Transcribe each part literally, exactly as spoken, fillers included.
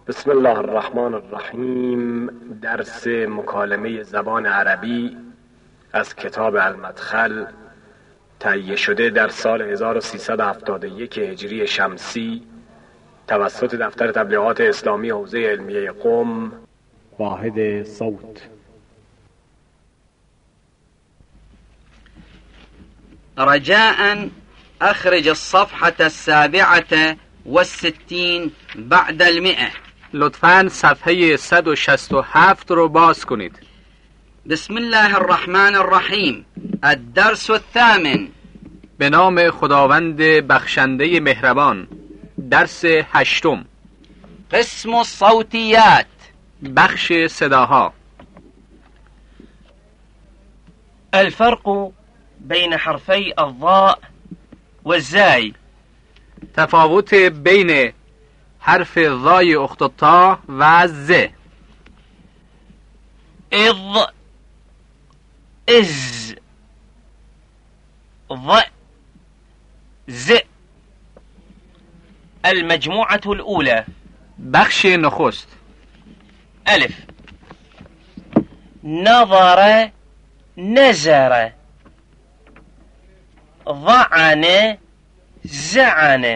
بسم الله الرحمن الرحیم. درس مکالمه زبان عربی از کتاب المدخل، تهیه شده در سال هزار و سیصد و هفتاد و یک هجری شمسی توسط دفتر تبلیغات اسلامی حوزه علمیه قم. واحد صوت. رجاء أخرج الصفحة السابعة والستين بعد المئة. لطفاً صفحه صد و شصت و هفت رو باز کنید. بسم الله الرحمن الرحیم. الدرس الثامن. به نام خداوند بخشنده مهربان. درس هشتم. قسم الصوتیات. بخش صداها. الفرق بين حرفي الضاء والزاي. تفاوت بین حرف ضای اخت تا و ز. اض، از، ض، ز. المجموعة الأولى. بخش نخست. ألف. نظر، نزر. ضعن، زعن.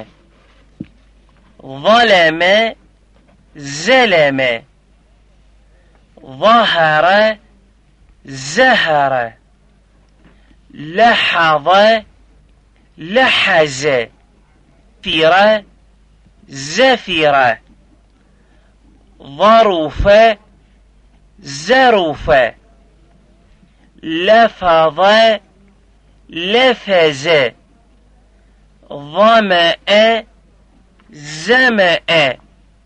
ظلم، زلم. ظهر، زهر. لحظ، لحز. فر، زفر. ظرف، زرف. لفظ، لفز. ظمأ، زمأ.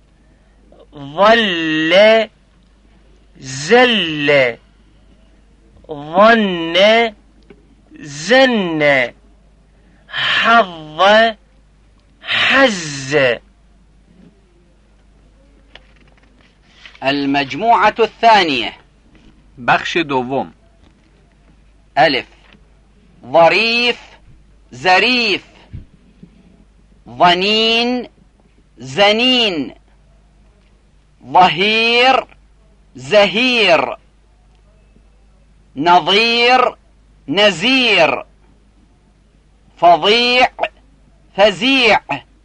ظل، زل. ظن، زن. حظ، حز. المجموعة الثانية. بخش دوم. ألف. ظريف، زريف. ظنين، زنين. ظهير، زهير. نظير، نزير. فظيع، فزيع.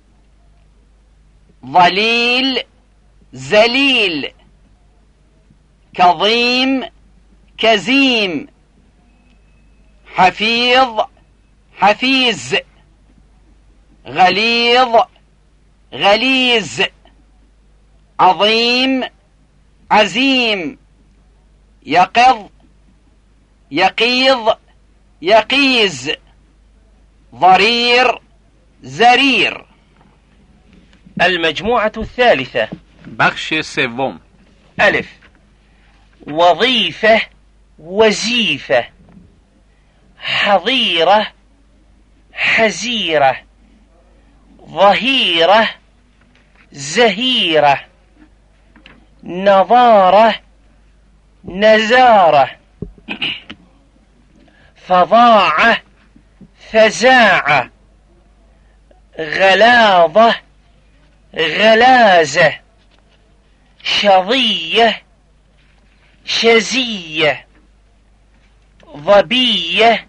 ظليل، زليل. كظيم، كزيم. حفيظ، حفيز. غليظ، غليز. عظيم، عزيم. يقظ، يقيظ، يقيز. ضرير، زرير. المجموعة الثالثة. بخش سوم. ألف. وظيفة، وزيفة. حظيرة، حزيرة. ظهيرة، زهيرة. نظارة، نزارة. فظاعة، فزاعة. غلاظة، غلازة. شظية، شزية. ظبية،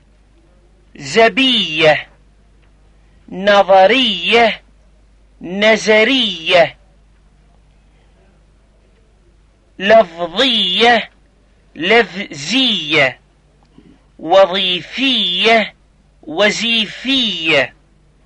زبية. نظرية، نزرية. لفظية، لفزية. وظيفية، وزيفية.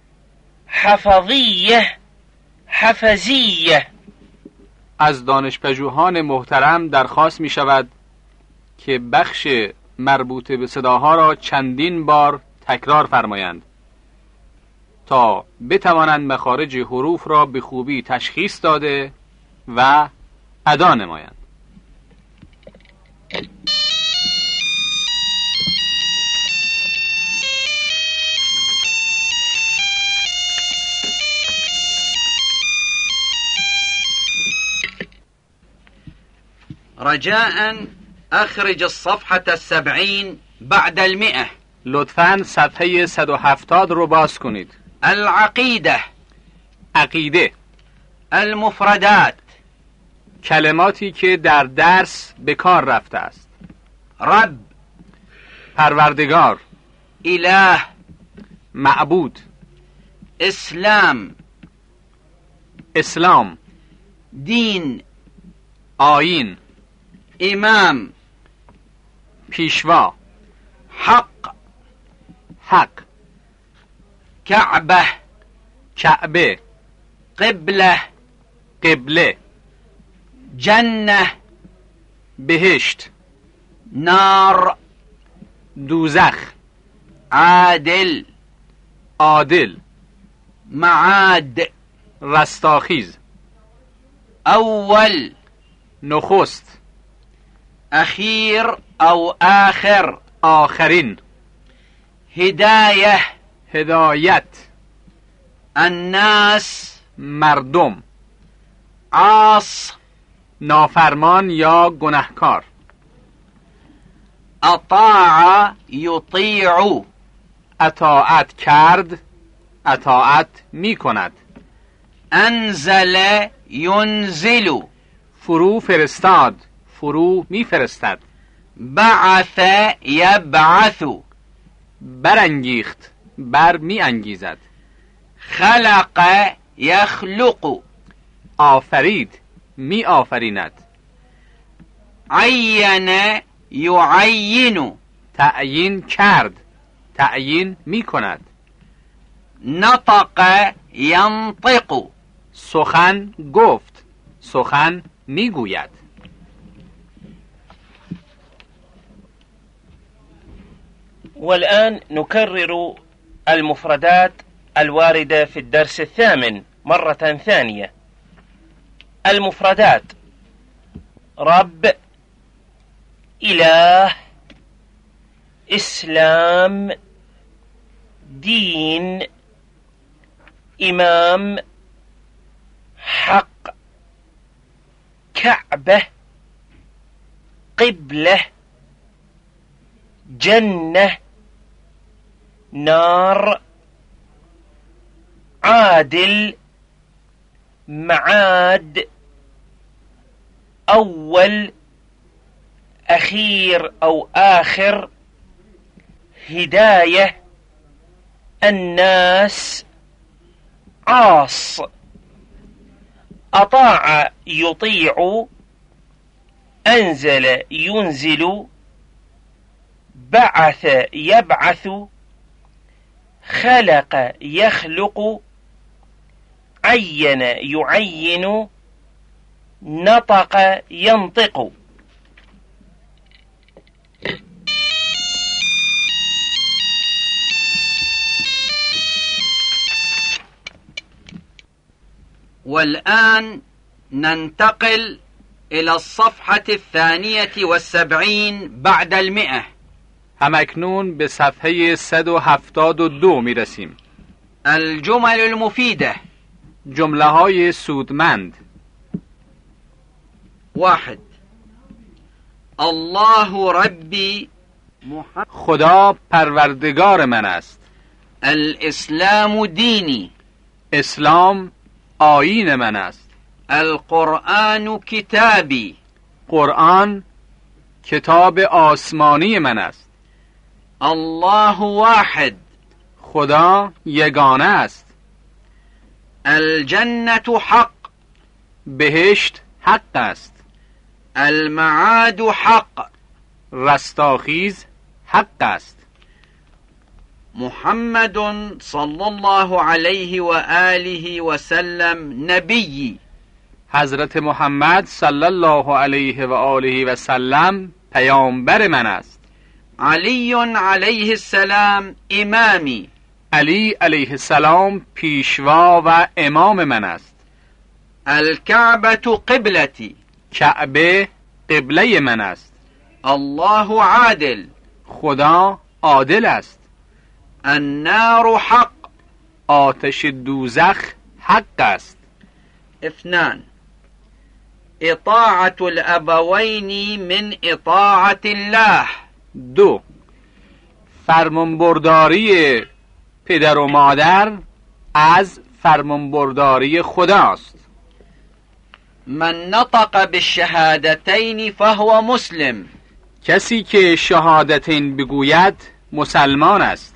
حفظية، حفزية. از دانشپژوهان محترم درخواست می شود که بخش مربوط به صداها را چندین بار تکرار فرمایند تا بتوانند مخارج حروف را به خوبی تشخیص داده و ادا نمایند. رجاء أخرج الصفحة السبعين بعد المئة. لطفاً صفحه صد و هفتاد رو باز کنید. العقیده. عقیده. المفردات. کلماتی که در درس به کار رفته است. رب، پروردگار، اله، معبود، اسلام، اسلام، دین، آیین، امام، پیشوا، حق، حق، کعبه، کعبه، قبله، قبله، جنه، بهشت، نار، دوزخ، عادل، عادل، معاد، رستاخیز، اول، نخست، اخیر او آخر، آخرین، هدایه، هدایت، الناس، مردم، عاص، نافرمان یا گنهکار. اطاع یطیع، اطاعت کرد، اطاعت می کند. انزل ینزل، فرو فرستاد، فرو می فرستد. بعث یبعث، برانگیخت، بر می انگیزد. خلق یخلق، آفرید، می آفریند. عین یعین، تعیین کرد، تعیین می کند. نطق ینطق، سخن گفت، سخن می گوید. والآن نكرر المفردات الواردة في الدرس الثامن مرة ثانية. المفردات: رب، إله، إسلام، دين، إمام، حق، كعبة، قبلة، جنة، نار، عادل، معاد، أول، أخير أو آخر، هداية، الناس، عاص، أطاع يطيع، أنزل ينزل، بعث يبعث، خلق يخلق، عين يعين، نطق ينطق. والآن ننتقل إلى الصفحة الثانية والسبعين بعد المئة. همکنون به صفحه صد و هفتاد و دو می رسیم. الجمل المفيدة. جمله های سودمند. واحد. الله ربي، خدا پروردگار من است. الاسلام دینی، اسلام آیین من است. القرآن کتابی، قرآن کتاب آسمانی من است. الله واحد، خدا یگانه است. الجنة حق، بهشت حق است. المعاد حق، رستاخیز حق است. محمد صلی الله علیه و آله و سلم نبی، حضرت محمد صلی الله علیه و آله و سلم پیامبر من است. علی علیه السلام امامی، علی علیه السلام پیشوا و امام من است. الکعبة قبلتی، کعبه قبله من است. الله عادل، خدا عادل است. النار حق، آتش دوزخ حق است. اثنان. اطاعة الابوین من اطاعة الله، دو. فرمانبرداری پدر و مادر از فرمانبرداری خداست. من نطق بالشهادتين فهو مسلم. کسی که شهادتین بگوید مسلمان است.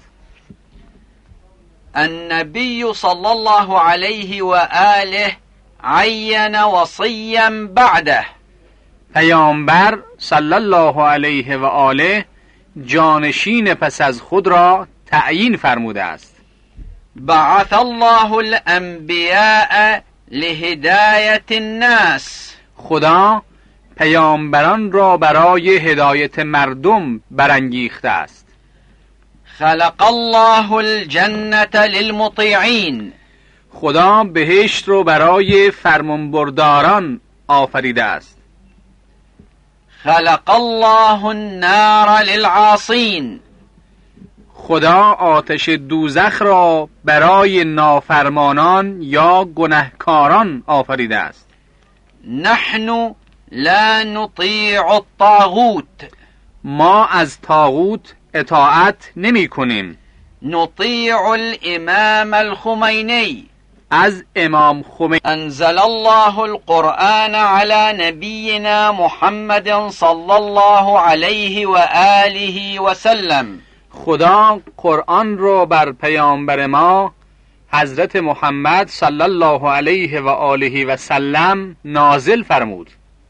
النبي صلى الله عليه وآله عين وصيا بعده. پیامبر صلی الله علیه و آله جانشین پس از خود را تعیین فرموده است. بعث الله الانبیاء لهدایت الناس. خدا پیامبران را برای هدایت مردم برانگیخته است. خلق الله الجنة للمطیعین. خدا بهشت رو برای فرمانبرداران آفریده است. خلق الله النار للعاصین. خدا آتش دوزخ را برای نافرمانان یا گنهکاران آفریده است. نحن لا نطیع الطاغوت. ما از طاغوت اطاعت نمی کنیم. نطیع الامام الخمینی. از امام خمینی. انزل الله القرآن على نبینا محمد صلی الله علیه و آله و سلم. خدا قرآن را بر پیامبر ما حضرت محمد صلی الله علیه و آله و سلم نازل فرمود.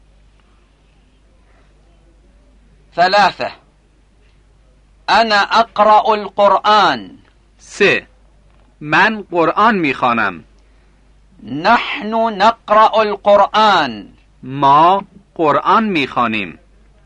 ثلاثة. انا اقرأ القرآن. سه. من قرآن میخوانم. نحن نقرأ القرآن. ما قرآن میخوانیم.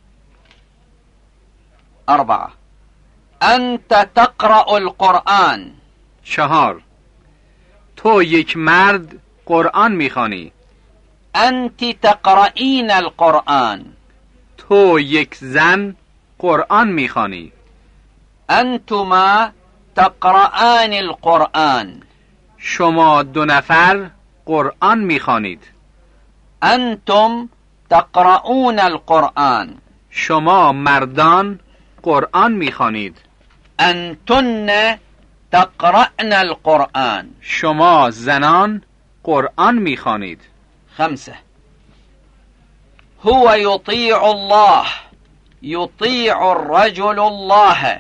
أربعة. أنت تقرأ القرآن. چهار. تو یک مرد قرآن میخوانی. أنت تقرأين القرآن. تو یک زن قرآن میخوانی. أنتما تقرآن القرآن. شما دو نفر قرآن میخوانید. أنتم تقرؤون القرآن. شما مردان قرآن میخوانید. أنتن تقرأن القرآن. شما زنان قرآن میخوانید. خمسة. هو يطيع الله. يطيع الرجل الله.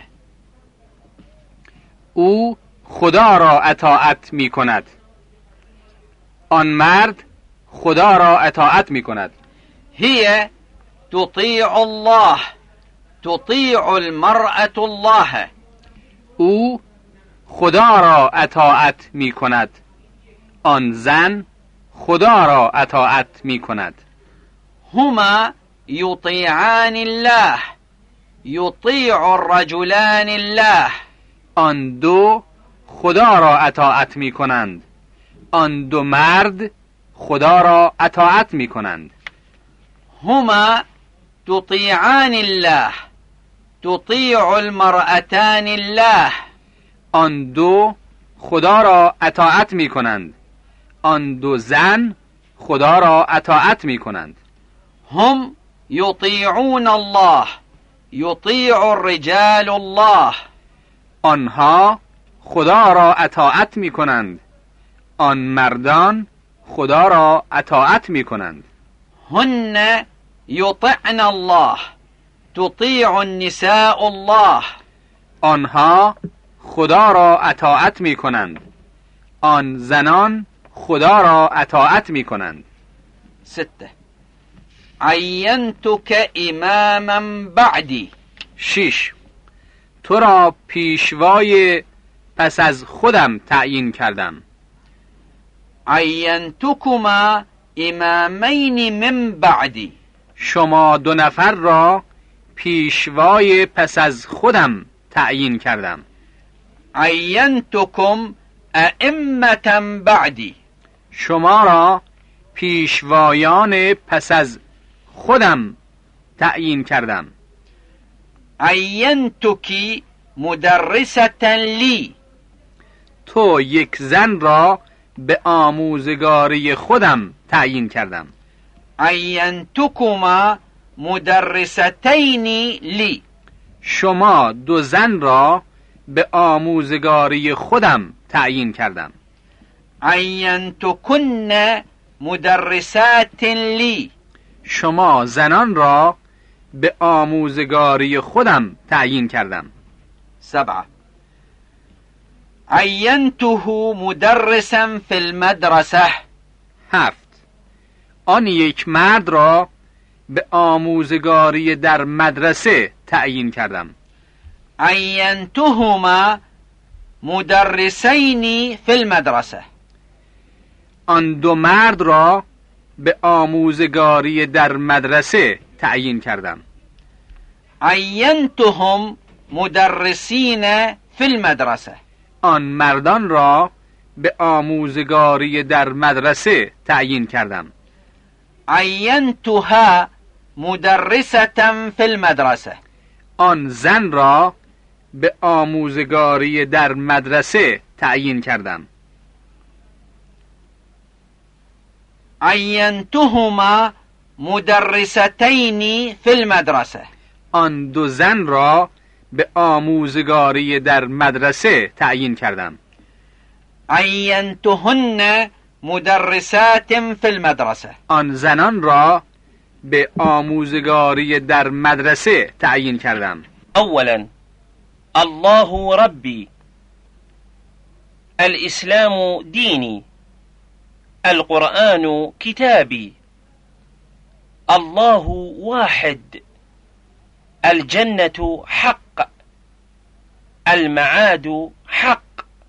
او خدا را اطاعت میکند. آن مرد خدا را اطاعت میکند. هي تطيع الله. تطيع المرأة الله. او خدا را اطاعت میکند. آن زن خدا را اطاعت میکند. هما يطيعان الله. يطيع الرجلان الله. آن دو خدا را اطاعت میکنند. آن دو مرد خدا را اطاعت میکنند. هما تطيعان الله. تطيع المرأتان الله. آن دو خدا را اطاعت میکنند. آن دو زن خدا را اطاعت میکنند. هم يطيعون الله. يطيع الرجال الله. آنها خدا را اطاعت میکنند. آن مردان خدا را اطاعت میکنند. هن يطعن الله. تطيع النساء الله. آنها خدا را اطاعت میکنند. آن زنان خدا را اطاعت میکنند. ستة. عینتک اماما بعدی. شش. تو را پیشوای پس از خودم تعیین کردم. عینتکما امامین من بعدی. شما دو نفر را پیشوای پس از خودم تعیین کردم. عینتکم ائمة بعدی. شما را پیشوایان پس از خودم تعیین کردم. عینتکی مدرسة لی. تو یک زن را به آموزگاری خودم تعیین کردم. عینتکما مدرستین لی. شما دو زن را به آموزگاری خودم تعیین کردم. عینتکن مدرسات لي. شما زنان را به آموزگاری خودم تعیین کردم. سبعة. عینته مدرسا فی المدرسه. هفت. آن یک مرد را به آموزگاری در مدرسه تعیین کردم. عینتهما مدرسین فی المدرسه. آن دو مرد را به آموزگاری در مدرسه تعیین کردم. عینتهم مدرسین فی المدرسه. آن مردان را به آموزگاری در مدرسه تعیین کردم. عینتها مدرسة فی المدرسه. آن زن را به آموزگاری در مدرسه تعیین کردم. عینتهما مدرستین فی المدرسه. آن دو زن را به آموزگاری در مدرسه تعیین کردم. عینتهن مدرسات فی المدرسه. آن زنان را به آموزگاری در مدرسه تعیین کردم. اولا الله ربي، الإسلام ديني، القرآن كتابي، الله واحد، الجنة حق، المعاد حق،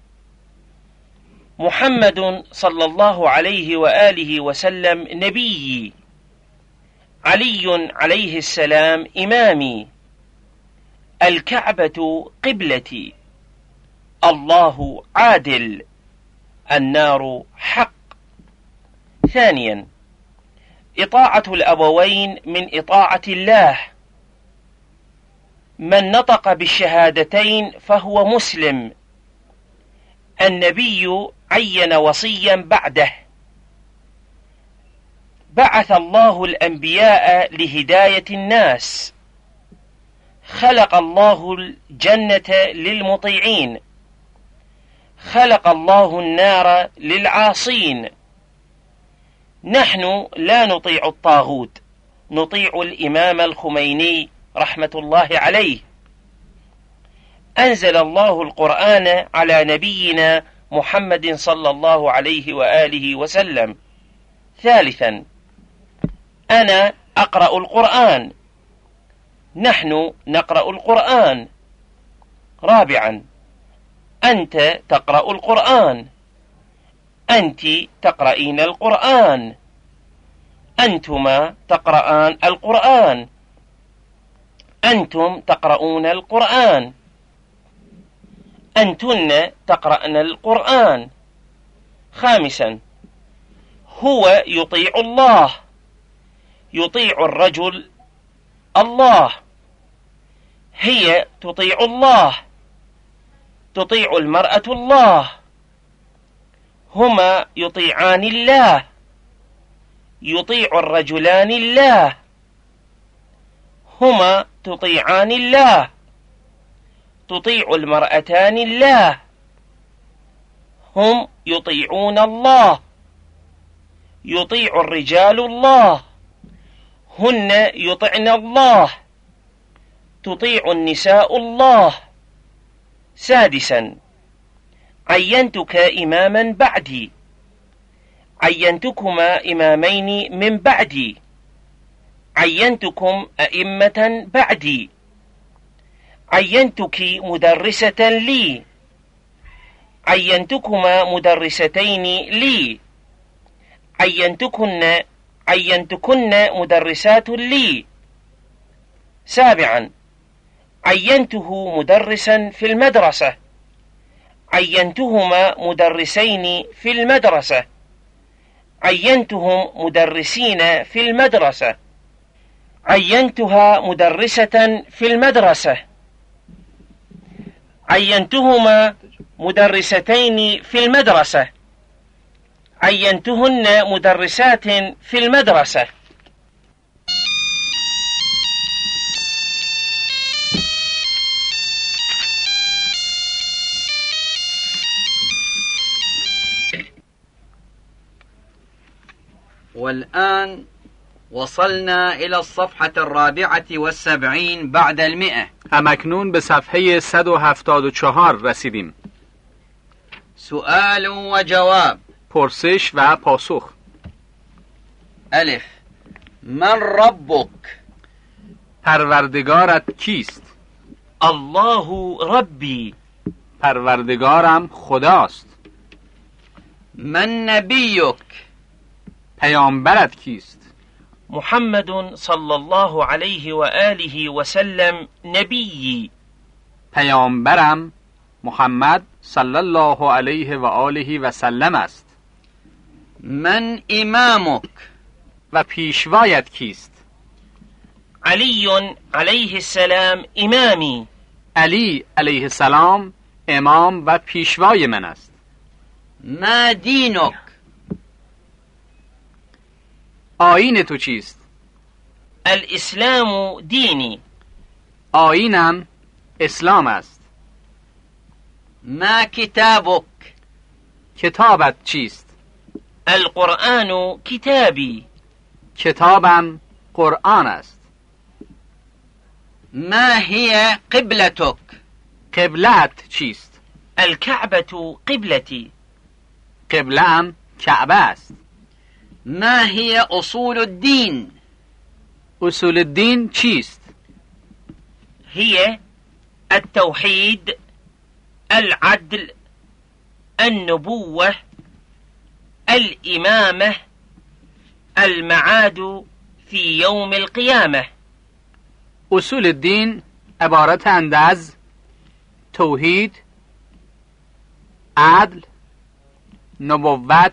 محمد صلى الله عليه وآله وسلم نبيي، علي عليه السلام إمامي، الكعبة قبلتي، الله عادل، النار حق. ثانيا إطاعة الأبوين من إطاعة الله. من نطق بالشهادتين فهو مسلم. النبي عين وصيا بعده. بعث الله الأنبياء لهداية الناس. خلق الله الجنة للمطيعين. خلق الله النار للعاصين. نحن لا نطيع الطاغوت، نطيع الإمام الخميني رحمة الله عليه. أنزل الله القرآن على نبينا محمد صلى الله عليه وآله وسلم. ثالثا أنا أقرأ القرآن، نحن نقرأ القرآن. رابعا أنت تقرأ القرآن، أنت تقرأين القرآن، أنتما تقرآن القرآن، أنتم تقرؤون القرآن، أنتن تقرأن القرآن. خامسا هو يطيع الله، يطيع الرجل الله، هي تطيع الله، تطيع المرأة الله، هما يطيعان الله، يطيع الرجلان الله، هما تطيعان الله، تطيع المرأتان الله، هم يطيعون الله، يطيع الرجال الله، هن يطعن الله، تطيع النساء الله. سادسا عينتك إماما بعدي، عينتكما إمامين من بعدي، عينتكم أئمة بعدي، عينتك مدرسة لي، عينتكما مدرستين لي، عينتكن عينتكن مدرسات لي. سابعا عينته مدرسا في المدرسة، عينتهما مدرسين في المدرسة، عينتهم مدرسين في المدرسة، عينتها مدرسة في المدرسة، عينتهما مدرستين في المدرسة، عينتهن مدرسات في المدرسة. والآن وصلنا إلى الصفحة الرابعة والسبعين بعد المئة. همکنون به صفحه صد و هفتاد و چهار رسیدیم. سؤال و جواب. پرسش و پاسخ. الف. من ربک؟ پروردگارت کیست؟ الله ربی. پروردگارم خداست. من نبیک؟ پیامبرت کیست؟ محمد صلی الله علیه و آله و سلم نبی. پیامبرم محمد صلی الله علیه و آله و سلم است. من امامک؟ و پیشوایت کیست؟ علی علیه السلام امامی. علی علیه السلام امام و پیشوای من است. ما دینک؟ آیین تو چیست؟ الاسلام دینی. آیینم اسلام است. ما کتابک؟ کتابت چیست؟ القرآن کتابی. کتابم قرآن است. ما هی قبلتک؟ قبلت چیست؟ الكعبة قبلتی. قبله‌ام کعبه است. ما هی اصول الدین؟ اصول الدین چیست؟ هي التوحيد، العدل، النبوة، الإمامة، المعاد في يوم القيامة. اصول الدین عبارتند از توحید، عدل، نبوت،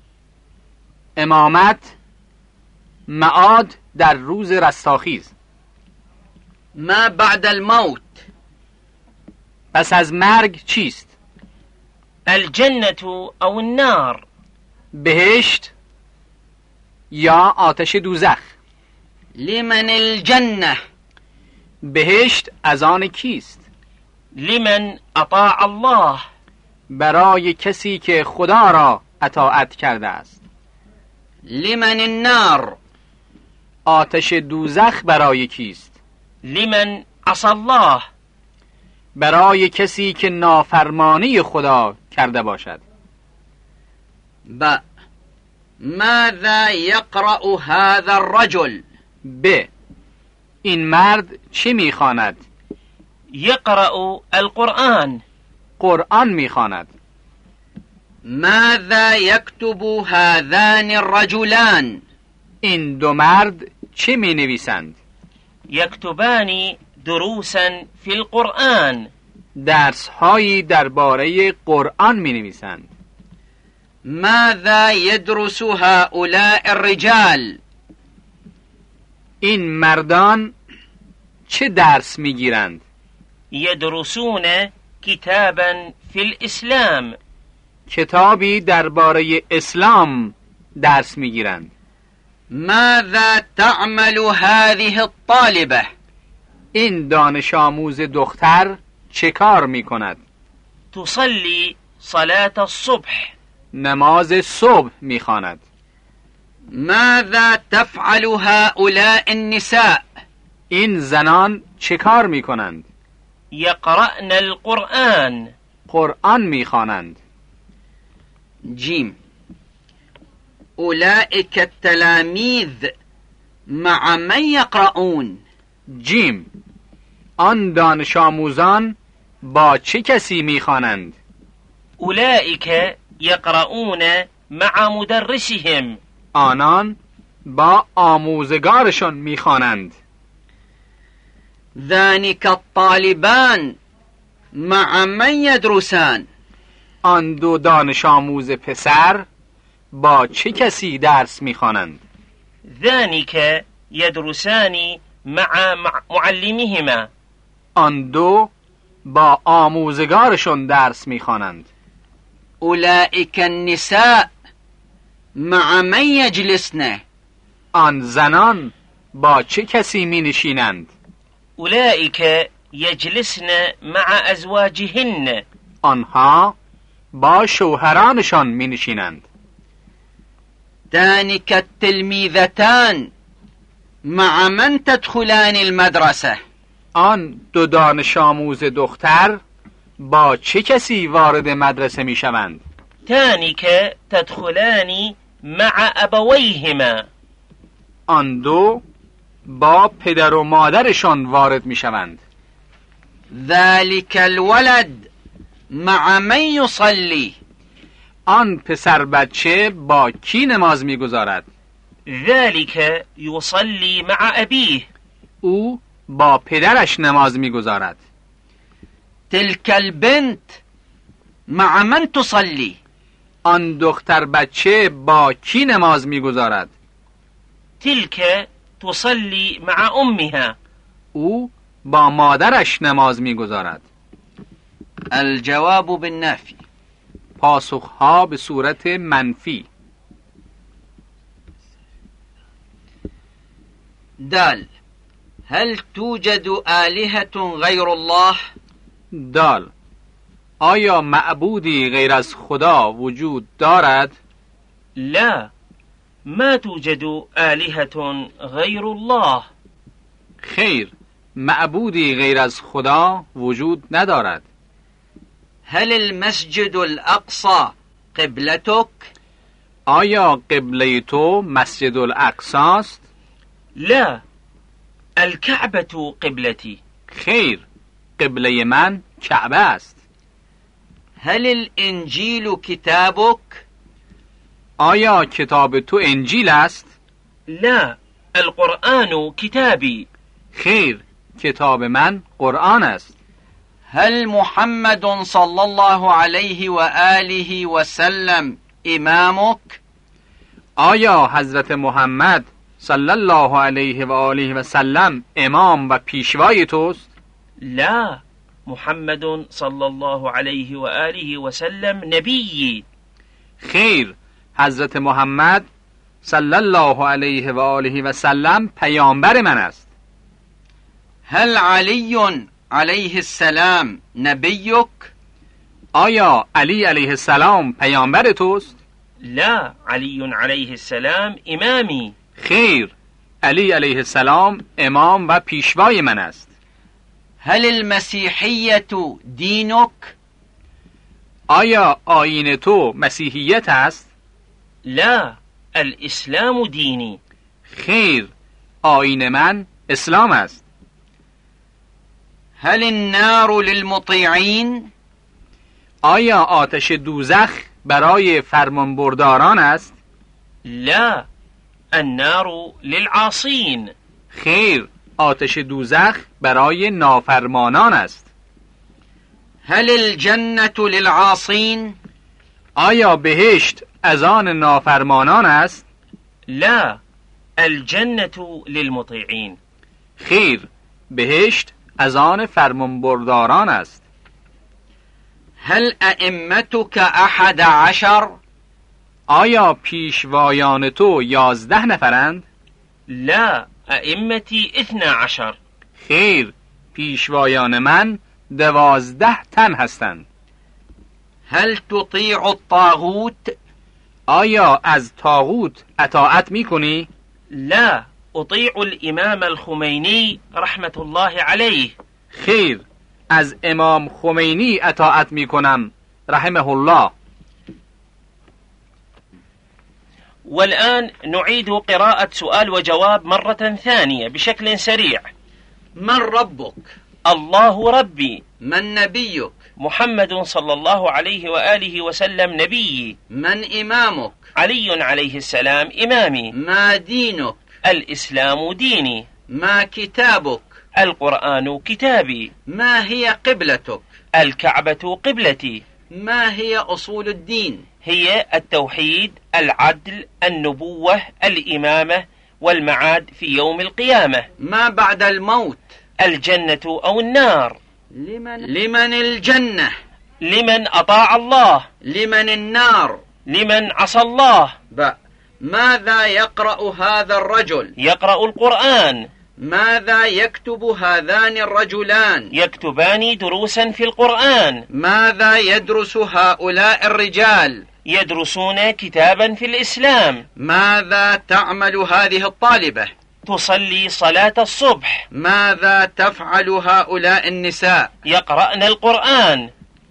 امامت، معاد در روز رستاخیز. ما بعد الموت؟ پس از مرگ چیست؟ الجنة أو النار. بهشت یا آتش دوزخ. لمن الجنة؟ بهشت از آن کیست؟ لمن أطاع الله. برای کسی که خدا را اطاعت کرده است. لمن النار؟ آتش دوزخ برای کیست؟ لمن عصى الله. برای کسی که نافرمانی خدا کرده باشد. ب. ماذا يقرأ هذا الرجل؟ ب. این مرد چه میخواند؟ يقرأ القرآن. قرآن میخواند. ماذا يكتب هذان الرجلان؟ این دو مرد چه می نویسند؟ يكتبان دروسا في القرآن. درس هایی درباره قرآن می نویسند. ماذا يدرس هؤلاء الرجال؟ این مردان چه درس می گیرند؟ يدرسون كتابا في الإسلام. کتابی درباره اسلام درس می گیرند. ماذا تعمل هذه الطالبة؟ این دانش آموز دختر چه کار می کند؟ تصلي صلاة الصبح. نماز صبح می خواند. ماذا تفعل هؤلاء النساء؟ این زنان چه کار می کنند؟ يقرأن القرآن. قرآن می خوانند. جيم. أولئك التلاميذ مع من يقرؤون؟ جیم. آن دانش آموزان با چه کسی می خوانند؟ أولئك يقرؤون مع مدرسهم. آنان با آموزگارشان می خوانند. ذلك الطالبان مع من يدرسان؟ آن دو دانش آموز پسر با چه کسی درس می خوانند؟ ذلك يدرسان مع معلمهما. آن دو با آموزگارشون درس می خوانند. أولئك النساء مع من يجلسن؟ آن زنان با چه کسی می نشینند؟ أولئك يجلسن مع أزواجهن. آنها با شوهرانشان می نشینند. تانك التلميذتان مع من تدخلان المدرسة؟ آن دو دانش آموز دختر با چه کسی وارد مدرسه می شوند؟ تانك تدخلان مع أبويهما. آن دو با پدر و مادرشان وارد می شوند. ذلك الولد مع من يصلي؟ آن پسر بچه با کی نماز می گذارد؟ ذلك يصلي مع أبيه. او با پدرش نماز می گذارد. تلك البنت مع من تصلي؟ آن دختر بچه با کی نماز می گذارد؟ تلك تصلي مع أمها. او با مادرش نماز می گذارد. الجواب بالنافي. پاسخها به صورت منفی. دال هل توجد آلهة غير الله؟ دال آیا معبودی غیر از خدا وجود دارد؟ لا، ما توجد آلهة غير الله. خیر، معبودی غیر از خدا وجود ندارد. هل المسجد الأقصى قبلتك؟ آیا قبله تو مسجد الاقصی است؟ لا، الكعبة قبلتي. خیر، قبله من کعبه است. هل الإنجيل كتابك؟ آیا کتاب تو انجیل است؟ لا، القرآن كتابي. خیر، کتاب من قرآن است. هل محمد صلى الله عليه وآله وسلم إمامك؟ آیا حضرت محمد صلی الله علیه و آله و سلم امام و پیشوای توست؟ لا، محمد صلى الله عليه وآله وسلم نبي. خیر، حضرت محمد صلی الله علیه و آله و سلم پیامبر من است. هل علي عليه السلام نبيك؟ آیا علی علیه السلام پیامبر توست؟ لا، علي عليه السلام إمامي. خیر، علی علیه السلام امام و پیشوای من است. هل المسيحية دينك؟ آیا آیین تو مسیحیت است؟ لا، الإسلام ديني. خیر، آیین من اسلام است. هل النار للمطيعين؟ آیا آتش دوزخ برای فرمانبرداران است؟ لا، النار للعاصين. خیر، آتش دوزخ برای نافرمانان است. هل الجنة للعاصين؟ آیا بهشت از آن نافرمانان است؟ لا، الجنة للمطيعين. خیر، بهشت از آن فرمانبرداران است. هل أئمتك أحد عشر؟ آیا پیشوایان تو یازده نفرند؟ لا، أئمتي اثنى عشر. خیر، پیشوایان من دوازده تن هستند. هل تطيع الطاغوت؟ آیا از طاغوت اطاعت می کنی؟ لا، أطيع الإمام الخميني رحمة الله عليه. خیر، از امام خمینی اطاعت می کنم رحمه الله. والآن نعيد قراءة سؤال وجواب مرة ثانية بشكل سريع. من ربك؟ الله ربي. من نبيك؟ محمد صلى الله عليه وآله وسلم نبيي. من إمامك؟ علي عليه السلام إمامي. ما دينك؟ الإسلام ديني. ما كتابك؟ القرآن كتابي. ما هي قبلتك؟ الكعبة قبلتي. ما هي أصول الدين؟ هي التوحيد، العدل، النبوة، الإمامة، والمعاد في يوم القيامة. ما بعد الموت؟ الجنة أو النار. لمن, لمن الجنة؟ لمن أطاع الله. لمن النار؟ لمن عصى الله. ب. ماذا يقرأ هذا الرجل؟ يقرأ القرآن. ماذا يكتب هذان الرجلان؟ يكتبان دروسا في القرآن. ماذا يدرس هؤلاء الرجال؟ يدرسون كتابا في الإسلام. ماذا تعمل هذه الطالبة؟ تصلي صلاة الصبح. ماذا تفعل هؤلاء النساء؟ يقرأن القرآن.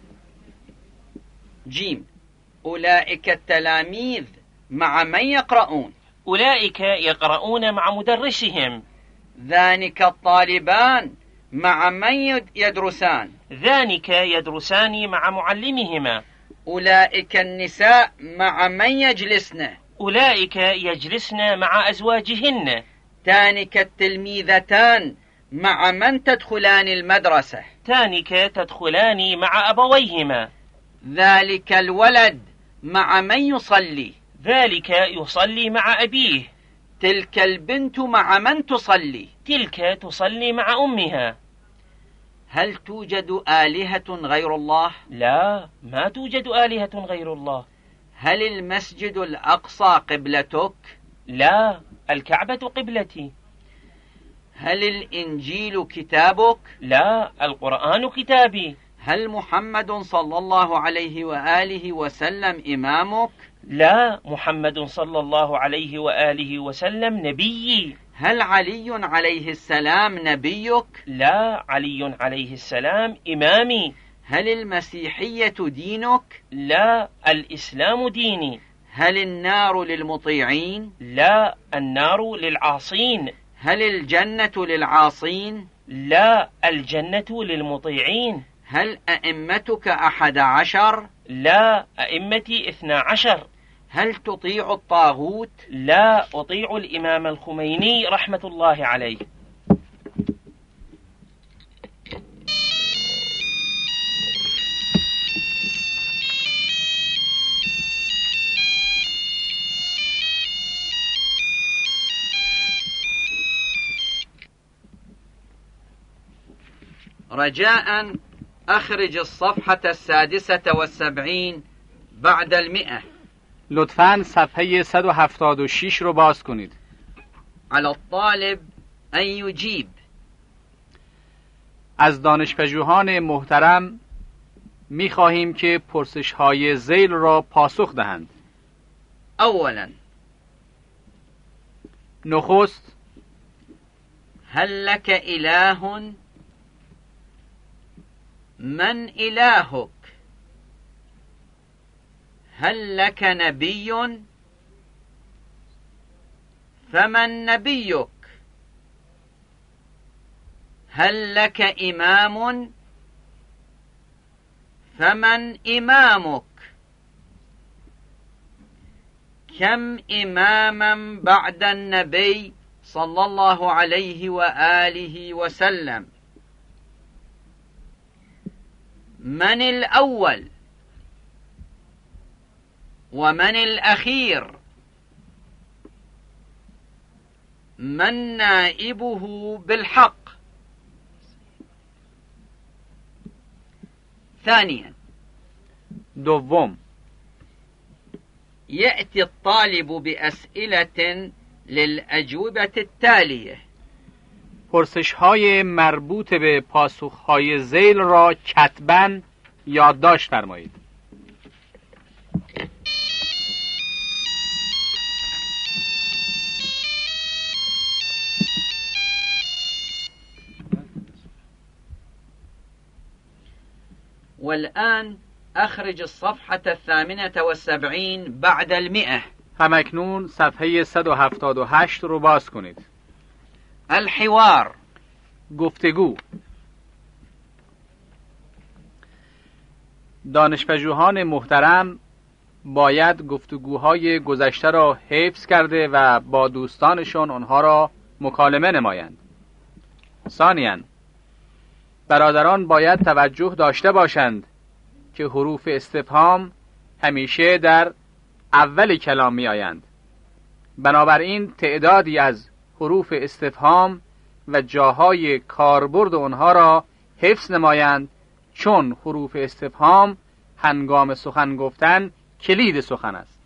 جيم. أولئك التلاميذ مع من يقرؤون؟ أولئك يقرؤون مع مدرسهم. ذلك الطالبان مع من يدرسان؟ ذلك يدرسان مع معلمهما. أولئك النساء مع من يجلسن؟ أولئك يجلسن مع أزواجهن. تانك التلميذتان مع من تدخلان المدرسة؟ تانك تدخلان مع أبويهما. ذلك الولد مع من يصلي؟ ذلك يصلي مع أبيه. تلك البنت مع من تصلي؟ تلك تصلي مع أمها. هل توجد آلهة غير الله؟ لا، ما توجد آلهة غير الله. هل المسجد الأقصى قبلتك؟ لا، الكعبة قبلتي. هل الإنجيل كتابك؟ لا، القرآن كتابي. هل محمد صلى الله عليه وآله وسلم إمامك؟ لا، محمد صلى الله عليه وآله وسلم نبيي. هل علي عليه السلام نبيك؟ لا، علي عليه السلام إمامي. هل المسيحية دينك؟ لا، الإسلام ديني. هل النار للمطيعين؟ لا، النار للعاصين. هل الجنة للعاصين؟ لا، الجنة للمطيعين. هل أئمتك أحد عشر؟ لا، أئمتي اثنا عشر. هل تطيع الطاغوت؟ لا، أطيع الإمام الخميني رحمة الله عليه. رجاء أخرج الصفحة السادسة والسبعين بعد المئة. لطفاً صفحه صد و هفتاد و شش رو باز کنید. على الطالب أن يجيب. از دانشپژوهان محترم می خواهیم که پرسش های ذیل را پاسخ دهند. اولا، نخست، هل لك إله؟ من إلهك؟ هل لك نبي؟ فمن نبيك؟ هل لك إمام؟ فمن إمامك؟ كم إماما بعد النبي صلى الله عليه وآله وسلم؟ من الأول ومن الأخير؟ من نائبه بالحق؟ ثانيا، دوم، يأتي الطالب بأسئلة للأجوبة التالية. پرسش های مربوط به پاسخ های ذیل را کتباً یادداشت فرمایید. والآن أخرج الصفحة الثامنة والسبعين بعد المئة. همکنون صفحه صد و هفتاد و هشت رو باز کنید. الحوار، گفتگو. دانشپژوهان محترم باید گفتگوهای گذشته را حفظ کرده و با دوستانشان آنها را مکالمه نمایند. ثانیاً، برادران باید توجه داشته باشند که حروف استفهام همیشه در اول کلام می آیند. بنابراین تعدادی از حروف استفهام و جاهای کاربرد آنها را حفظ نمایند، چون حروف استفهام هنگام سخن گفتن کلید سخن است.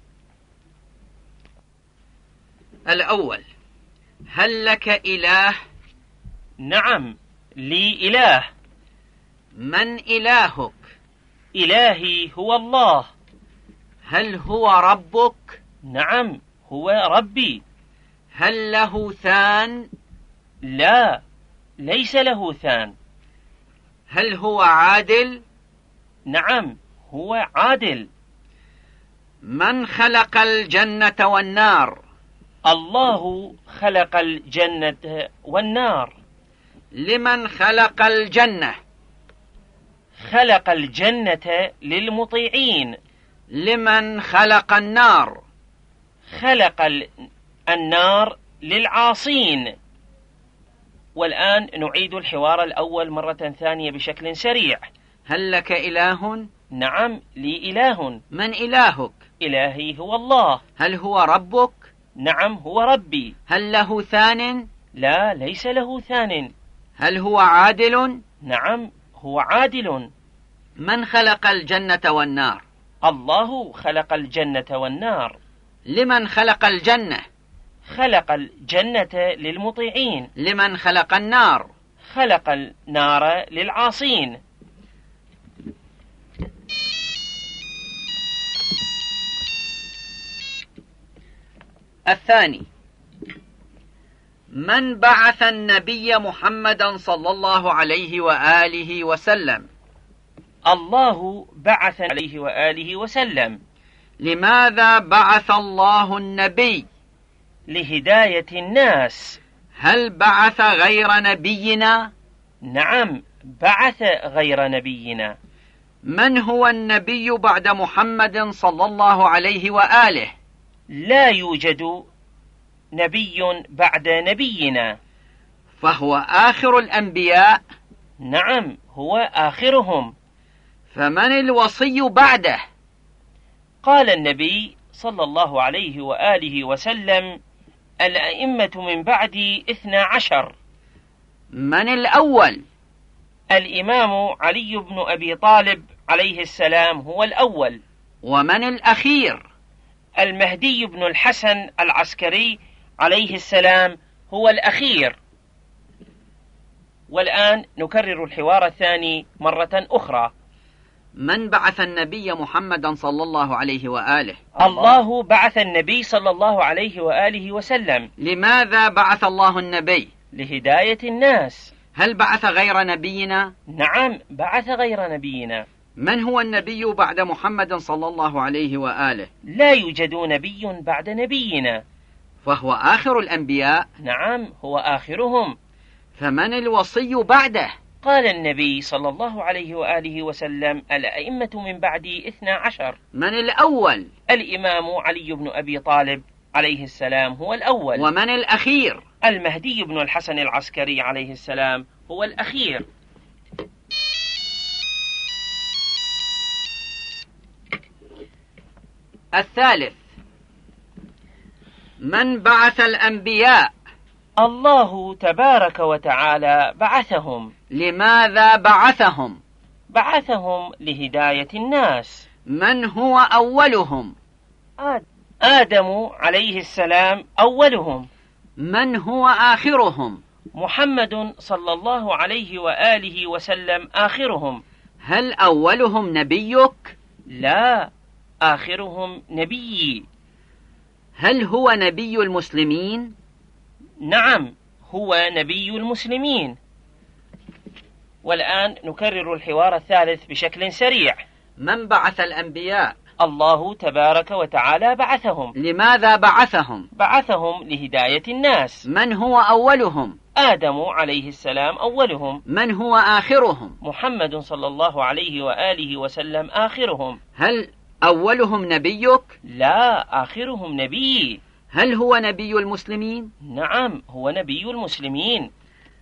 الأول، هل لك إله؟ نعم، لي إله. من إلهك؟ إلهي هو الله. هل هو ربك؟ نعم هو ربي. هل له ثان؟ لا، ليس له ثان. هل هو عادل؟ نعم هو عادل. من خلق الجنة والنار؟ الله خلق الجنة والنار. لمن خلق الجنة؟ خلق الجنة للمطيعين. لمن خلق النار؟ خلق النار للعاصين. والآن نعيد الحوار الأول مرة ثانية بشكل سريع. هل لك إله؟ نعم لي إله. من إلهك؟ إلهي هو الله. هل هو ربك؟ نعم هو ربي. هل له ثان؟ لا، ليس له ثان. هل هو عادل؟ نعم هو عادل. من خلق الجنة والنار؟ الله خلق الجنة والنار. لمن خلق الجنة؟ خلق الجنة للمطيعين. لمن خلق النار؟ خلق النار للعاصين. الثاني: من بعث النبي محمدا صلى الله عليه وآله وسلم؟ الله بعث عليه وآله وسلم. لماذا بعث الله النبي؟ لهداية الناس. هل بعث غير نبينا؟ نعم بعث غير نبينا. من هو النبي بعد محمد صلى الله عليه وآله؟ لا يوجد نبي بعد نبينا. فهو آخر الأنبياء؟ نعم هو آخرهم. فمن الوصي بعده؟ قال النبي صلى الله عليه وآله وسلم: الأئمة من بعدي اثنا عشر. من الأول؟ الإمام علي بن أبي طالب عليه السلام هو الأول. ومن الأخير؟ المهدي بن الحسن العسكري عليه السلام هو الأخير. والآن نكرر الحوار الثاني مرة أخرى. من بعث النبي محمدا صلى الله عليه وآله؟ الله بعث النبي صلى الله عليه وآله وسلم. لماذا بعث الله النبي؟ لهداية الناس. هل بعث غير نبينا؟ نعم بعث غير نبينا. من هو النبي بعد محمد صلى الله عليه وآله؟ لا يوجد نبي بعد نبينا. فهو آخر الأنبياء؟ نعم هو آخرهم. فمن الوصي بعده؟ قال النبي صلى الله عليه وآله وسلم: الأئمة من بعدي اثنا عشر. من الأول؟ الإمام علي بن أبي طالب عليه السلام هو الأول. ومن الأخير؟ المهدي بن الحسن العسكري عليه السلام هو الأخير. الثالث: من بعث الأنبياء؟ الله تبارك وتعالى بعثهم. لماذا بعثهم؟ بعثهم لهداية الناس. من هو أولهم؟ آدم عليه السلام أولهم. من هو آخرهم؟ محمد صلى الله عليه وآله وسلم آخرهم. هل أولهم نبيك؟ لا، آخرهم نبيي. هل هو نبي المسلمين؟ نعم هو نبي المسلمين. والآن نكرر الحوار الثالث بشكل سريع. من بعث الأنبياء؟ الله تبارك وتعالى بعثهم. لماذا بعثهم؟ بعثهم لهداية الناس. من هو أولهم؟ آدم عليه السلام أولهم. من هو آخرهم؟ محمد صلى الله عليه وآله وسلم آخرهم. هل أولهم نبيك؟ لا، آخرهم نبي. هل هو نبي المسلمين؟ نعم هو نبي المسلمين.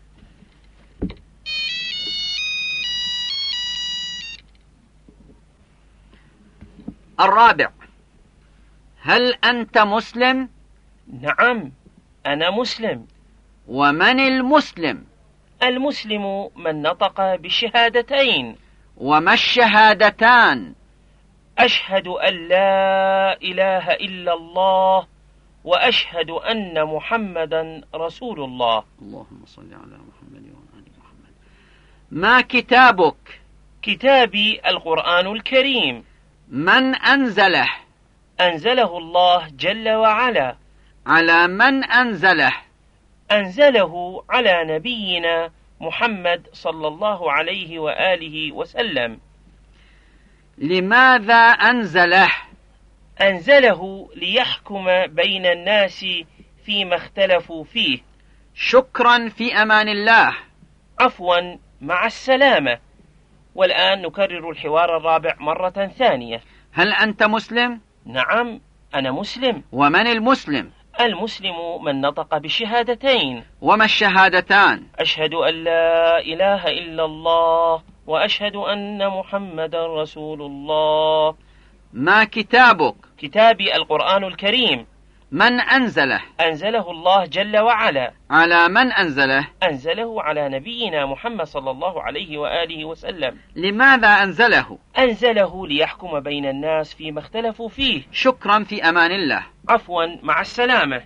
الرابع: هل أنت مسلم؟ نعم أنا مسلم. ومن المسلم؟ المسلم من نطق بالشهادتين. وما الشهادتان؟ أشهد أن لا إله إلا الله وأشهد أن محمدا رسول الله. اللهم صل على محمد وعلى آل محمد. ما كتابك؟ كتابي القرآن الكريم. من أنزله؟ أنزله الله جل وعلا. على من أنزله؟ أنزله على نبينا محمد صلى الله عليه وآله وسلم. لماذا أنزله؟ أنزله ليحكم بين الناس فيما اختلفوا فيه. شكرا، في أمان الله. عفوا، مع السلامة. والآن نكرر الحوار الرابع مرة ثانية. هل أنت مسلم؟ نعم، أنا مسلم. ومن المسلم؟ المسلم من نطق بالشهادتين. وما الشهادتان؟ أشهد أن لا إله إلا الله وأشهد أن محمد رسول الله. ما كتابك؟ كتابي القرآن الكريم. من أنزله؟ أنزله الله جل وعلا. على من أنزله؟ أنزله على نبينا محمد صلى الله عليه وآله وسلم. لماذا أنزله؟ أنزله ليحكم بين الناس فيما اختلفوا فيه. شكرا، في أمان الله. عفوا، مع السلامة.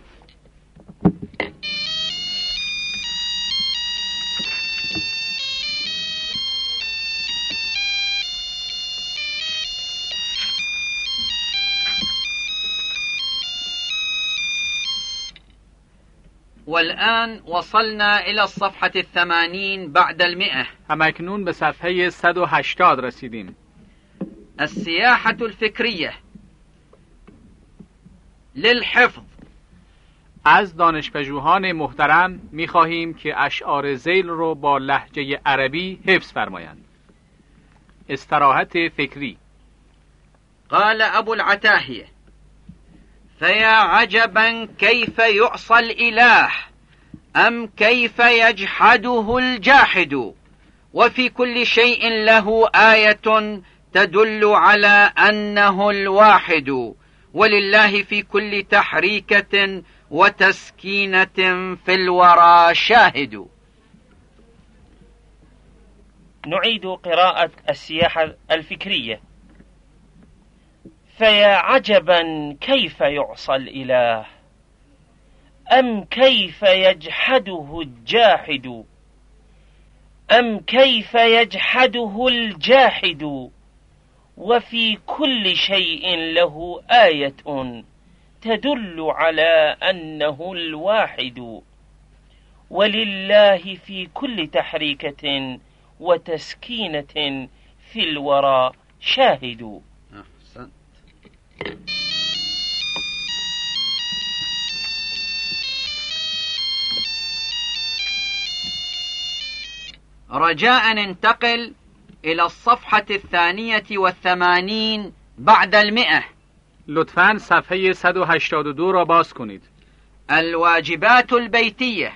والآن وصلنا إلى الصفحة الثمانين بعد المئة. همکنون به صفحه صد و هشتاد رسیدیم. السياحة الفكرية للحفظ. از دانشپژوهان محترم می‌خواهیم که اشعار ذیل رو با لهجه عربی حفظ فرمایند. استراحت فکری. قال أبو العتاهية: فيا عجبا كيف يعصى الإله أم كيف يجحده الجاحد، وفي كل شيء له آية تدل على أنه الواحد، ولله في كل تحريكة وتسكينة في الورى شاهد. نعيد قراءة السياحة الفكرية. فيا عجبا كيف يعصى الإله أم كيف يجحده الجاحد، أم كيف يجحده الجاحد، وفي كل شيء له آية تدل على أنه الواحد، ولله في كل تحريكة وتسكينة في الورى شاهد. رجاء ننتقل إلى الصفحة الثانية والثمانين بعد المئة. لطفاً صفحه صد و هشتاد و دو را باز کنید. الواجبات البيتية.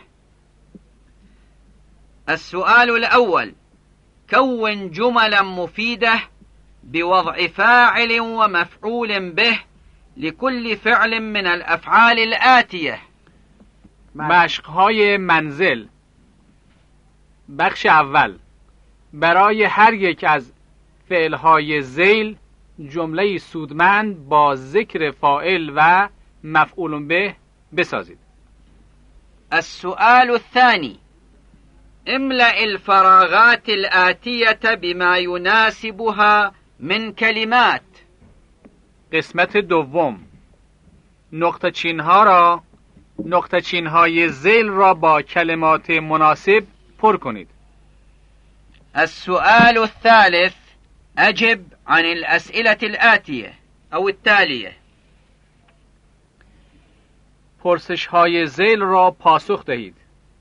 السؤال الأول: كون جملا مفيدة بوضع فاعل ومفعول به لكل فعل من الأفعال الآتية. مشق‌های منزل. بخش اول: برای هر یک از فعل‌های ذیل جمله سودمند با ذکر فاعل و مفعول به بسازید. السؤال الثاني: املأ الفراغات الآتية بما يناسبها من كلمات. قسمت دوم: نقطه چین‌ها را نقطه چین‌های ذیل را با کلمات مناسب پر کنید. السؤال الثالث: أجب عن الأسئلة الآتية أو التالية. پرسش‌های ذیل را پاسخ دهید.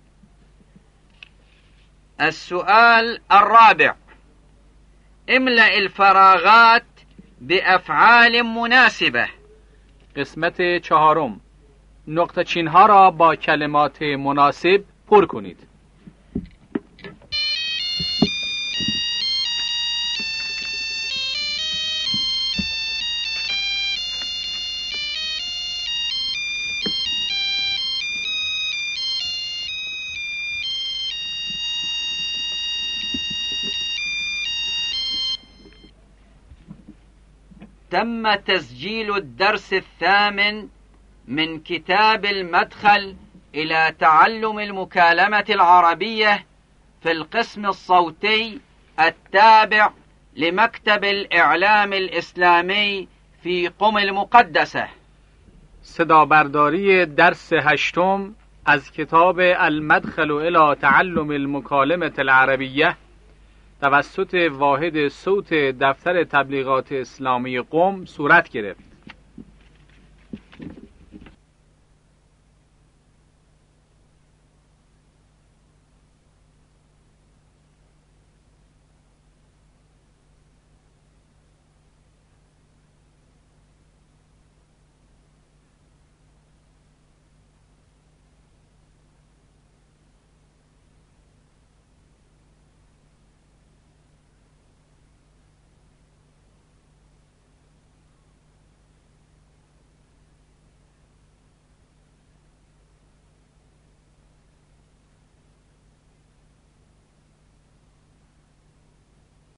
السؤال الرابع: املأ الفراغات بأفعال مناسبة. قسمت چهارم: نقطه چین‌ها را با کلمات مناسب پر کنید. تم تسجيل الدرس الثامن من كتاب المدخل إلى تعلم المكالمة العربية في القسم الصوتي التابع لمكتب الإعلام الإسلامي في قم المقدسة. صدا برداری درس هشتم از کتاب المدخل الى تعلم المکالمة العربیه توسط واحد صوت دفتر تبلیغات اسلامی قم صورت گرفت.